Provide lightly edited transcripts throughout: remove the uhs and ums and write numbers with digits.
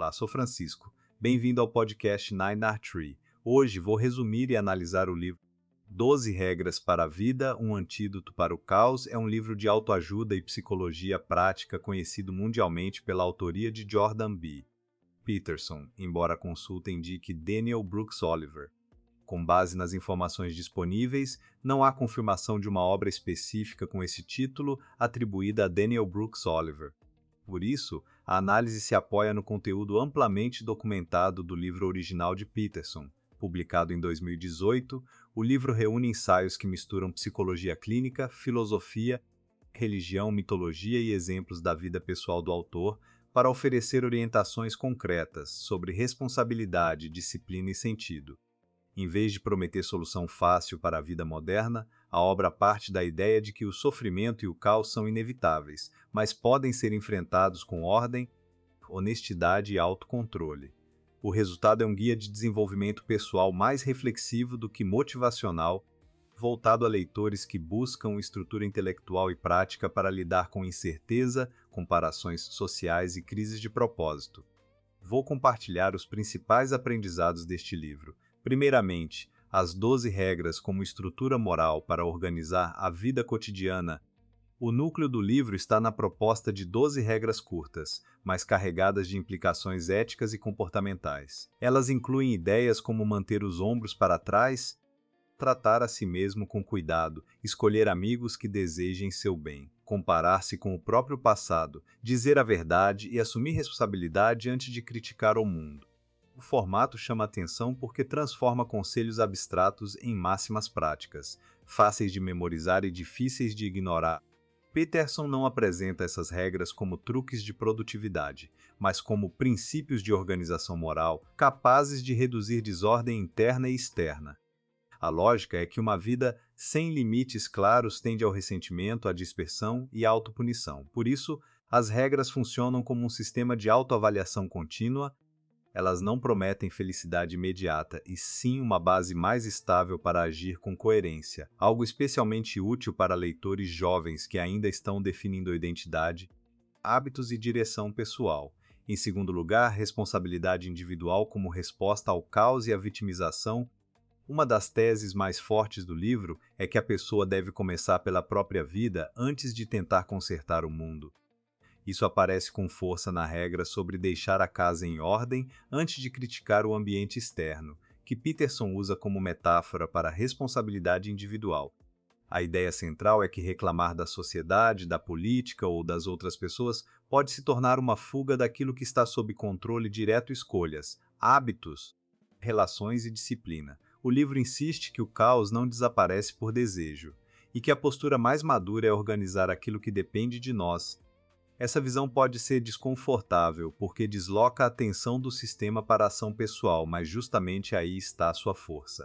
Olá, sou Francisco. Bem-vindo ao podcast Nine Art Tree. Hoje vou resumir e analisar o livro 12 Regras para a Vida, um Antídoto para o Caos. É um livro de autoajuda e psicologia prática conhecido mundialmente pela autoria de Jordan B. Peterson, embora a consulta indique Daniel Brooks Oliver. Com base nas informações disponíveis, não há confirmação de uma obra específica com esse título atribuída a Daniel Brooks Oliver. Por isso, a análise se apoia no conteúdo amplamente documentado do livro original de Peterson. Publicado em 2018, o livro reúne ensaios que misturam psicologia clínica, filosofia, religião, mitologia e exemplos da vida pessoal do autor para oferecer orientações concretas sobre responsabilidade, disciplina e sentido. Em vez de prometer solução fácil para a vida moderna, a obra parte da ideia de que o sofrimento e o caos são inevitáveis, mas podem ser enfrentados com ordem, honestidade e autocontrole. O resultado é um guia de desenvolvimento pessoal mais reflexivo do que motivacional, voltado a leitores que buscam estrutura intelectual e prática para lidar com incerteza, comparações sociais e crises de propósito. Vou compartilhar os principais aprendizados deste livro. Primeiramente, as 12 regras como estrutura moral para organizar a vida cotidiana. O núcleo do livro está na proposta de 12 regras curtas, mas carregadas de implicações éticas e comportamentais. Elas incluem ideias como manter os ombros para trás, tratar a si mesmo com cuidado, escolher amigos que desejem seu bem, comparar-se com o próprio passado, dizer a verdade e assumir responsabilidade antes de criticar o mundo. O formato chama atenção porque transforma conselhos abstratos em máximas práticas, fáceis de memorizar e difíceis de ignorar. Peterson não apresenta essas regras como truques de produtividade, mas como princípios de organização moral capazes de reduzir desordem interna e externa. A lógica é que uma vida sem limites claros tende ao ressentimento, à dispersão e à autopunição. Por isso, as regras funcionam como um sistema de autoavaliação contínua. Elas não prometem felicidade imediata, e sim uma base mais estável para agir com coerência, algo especialmente útil para leitores jovens que ainda estão definindo a identidade, hábitos e direção pessoal. Em segundo lugar, responsabilidade individual como resposta ao caos e à vitimização. Uma das teses mais fortes do livro é que a pessoa deve começar pela própria vida antes de tentar consertar o mundo. Isso aparece com força na regra sobre deixar a casa em ordem antes de criticar o ambiente externo, que Peterson usa como metáfora para a responsabilidade individual. A ideia central é que reclamar da sociedade, da política ou das outras pessoas pode se tornar uma fuga daquilo que está sob controle direto: escolhas, hábitos, relações e disciplina. O livro insiste que o caos não desaparece por desejo, e que a postura mais madura é organizar aquilo que depende de nós. Essa visão pode ser desconfortável, porque desloca a atenção do sistema para a ação pessoal, mas justamente aí está a sua força.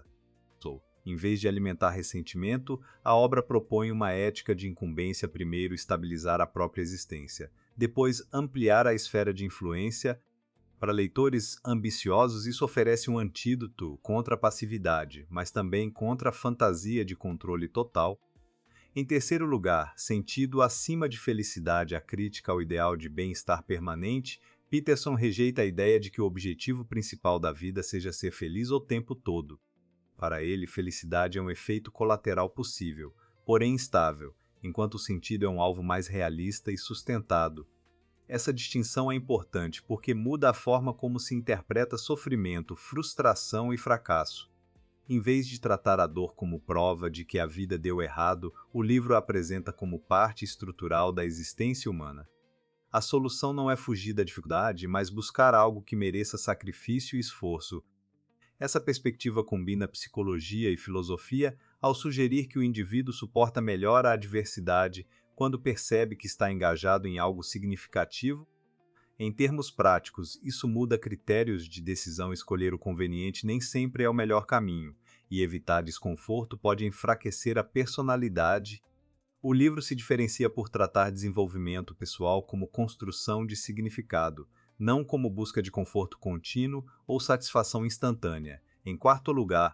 Em vez de alimentar ressentimento, a obra propõe uma ética de incumbência: primeiro estabilizar a própria existência, depois ampliar a esfera de influência. Para leitores ambiciosos, isso oferece um antídoto contra a passividade, mas também contra a fantasia de controle total. Em terceiro lugar, sentido acima de felicidade, a crítica ao ideal de bem-estar permanente. Peterson rejeita a ideia de que o objetivo principal da vida seja ser feliz o tempo todo. Para ele, felicidade é um efeito colateral possível, porém instável, enquanto o sentido é um alvo mais realista e sustentado. Essa distinção é importante porque muda a forma como se interpreta sofrimento, frustração e fracasso. Em vez de tratar a dor como prova de que a vida deu errado, o livro a apresenta como parte estrutural da existência humana. A solução não é fugir da dificuldade, mas buscar algo que mereça sacrifício e esforço. Essa perspectiva combina psicologia e filosofia ao sugerir que o indivíduo suporta melhor a adversidade quando percebe que está engajado em algo significativo. Em termos práticos, isso muda critérios de decisão. Escolher o conveniente nem sempre é o melhor caminho, e evitar desconforto pode enfraquecer a personalidade. O livro se diferencia por tratar desenvolvimento pessoal como construção de significado, não como busca de conforto contínuo ou satisfação instantânea. Em quarto lugar,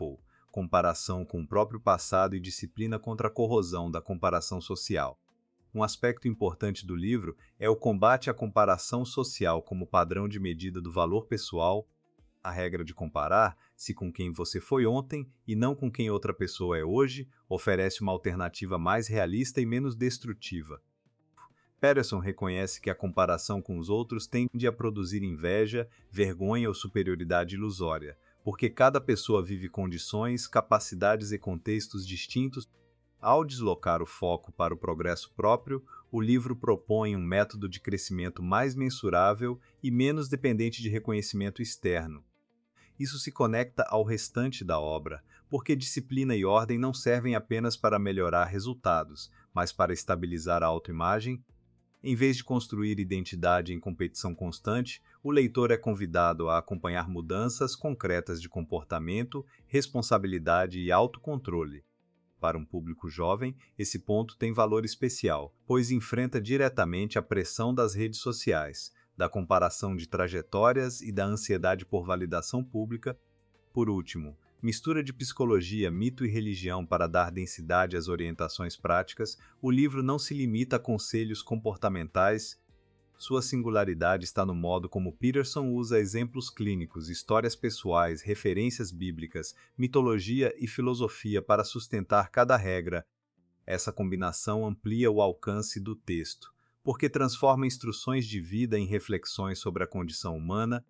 comparação com o próprio passado e disciplina contra a corrosão da comparação social. Um aspecto importante do livro é o combate à comparação social como padrão de medida do valor pessoal. A regra de comparar-se com quem você foi ontem e não com quem outra pessoa é hoje oferece uma alternativa mais realista e menos destrutiva. Patterson reconhece que a comparação com os outros tende a produzir inveja, vergonha ou superioridade ilusória, porque cada pessoa vive condições, capacidades e contextos distintos. Ao deslocar o foco para o progresso próprio, o livro propõe um método de crescimento mais mensurável e menos dependente de reconhecimento externo. Isso se conecta ao restante da obra, porque disciplina e ordem não servem apenas para melhorar resultados, mas para estabilizar a autoimagem. Em vez de construir identidade em competição constante, o leitor é convidado a acompanhar mudanças concretas de comportamento, responsabilidade e autocontrole. Para um público jovem, esse ponto tem valor especial, pois enfrenta diretamente a pressão das redes sociais, da comparação de trajetórias e da ansiedade por validação pública. Por último, mistura de psicologia, mito e religião para dar densidade às orientações práticas, o livro não se limita a conselhos comportamentais. Sua singularidade está no modo como Peterson usa exemplos clínicos, histórias pessoais, referências bíblicas, mitologia e filosofia para sustentar cada regra. Essa combinação amplia o alcance do texto, porque transforma instruções de vida em reflexões sobre a condição humana.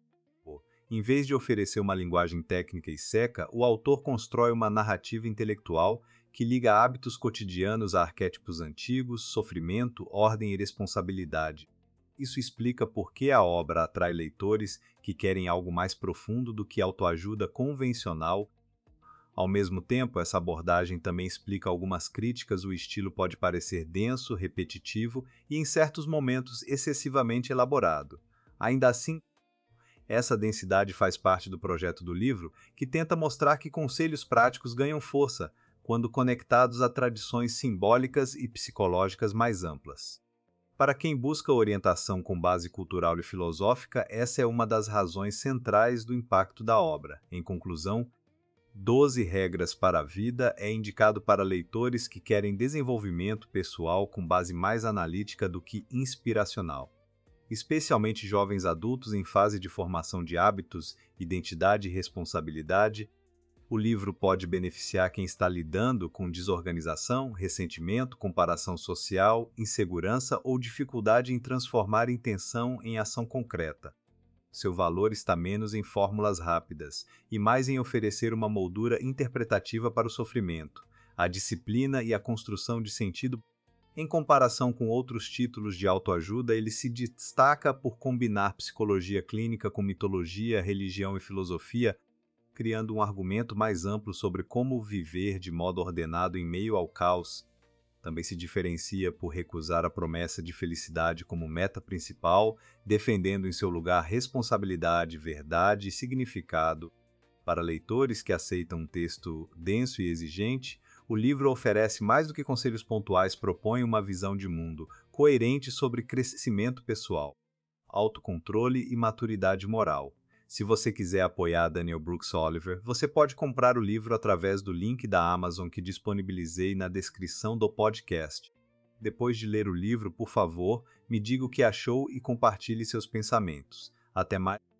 Em vez de oferecer uma linguagem técnica e seca, o autor constrói uma narrativa intelectual que liga hábitos cotidianos a arquétipos antigos, sofrimento, ordem e responsabilidade. Isso explica por que a obra atrai leitores que querem algo mais profundo do que autoajuda convencional. Ao mesmo tempo, essa abordagem também explica algumas críticas. O estilo pode parecer denso, repetitivo e, em certos momentos, excessivamente elaborado. Ainda assim, essa densidade faz parte do projeto do livro, que tenta mostrar que conselhos práticos ganham força quando conectados a tradições simbólicas e psicológicas mais amplas. Para quem busca orientação com base cultural e filosófica, essa é uma das razões centrais do impacto da obra. Em conclusão, 12 Regras para a Vida é indicado para leitores que querem desenvolvimento pessoal com base mais analítica do que inspiracional. Especialmente jovens adultos em fase de formação de hábitos, identidade e responsabilidade, o livro pode beneficiar quem está lidando com desorganização, ressentimento, comparação social, insegurança ou dificuldade em transformar intenção em ação concreta. Seu valor está menos em fórmulas rápidas e mais em oferecer uma moldura interpretativa para o sofrimento, a disciplina e a construção de sentido. Em comparação com outros títulos de autoajuda, ele se destaca por combinar psicologia clínica com mitologia, religião e filosofia, criando um argumento mais amplo sobre como viver de modo ordenado em meio ao caos. Também se diferencia por recusar a promessa de felicidade como meta principal, defendendo em seu lugar responsabilidade, verdade e significado. Para leitores que aceitam um texto denso e exigente, o livro oferece mais do que conselhos pontuais, propõe uma visão de mundo coerente sobre crescimento pessoal, autocontrole e maturidade moral. Se você quiser apoiar Daniel Brooks Oliver, você pode comprar o livro através do link da Amazon que disponibilizei na descrição do podcast. Depois de ler o livro, por favor, me diga o que achou e compartilhe seus pensamentos. Até mais.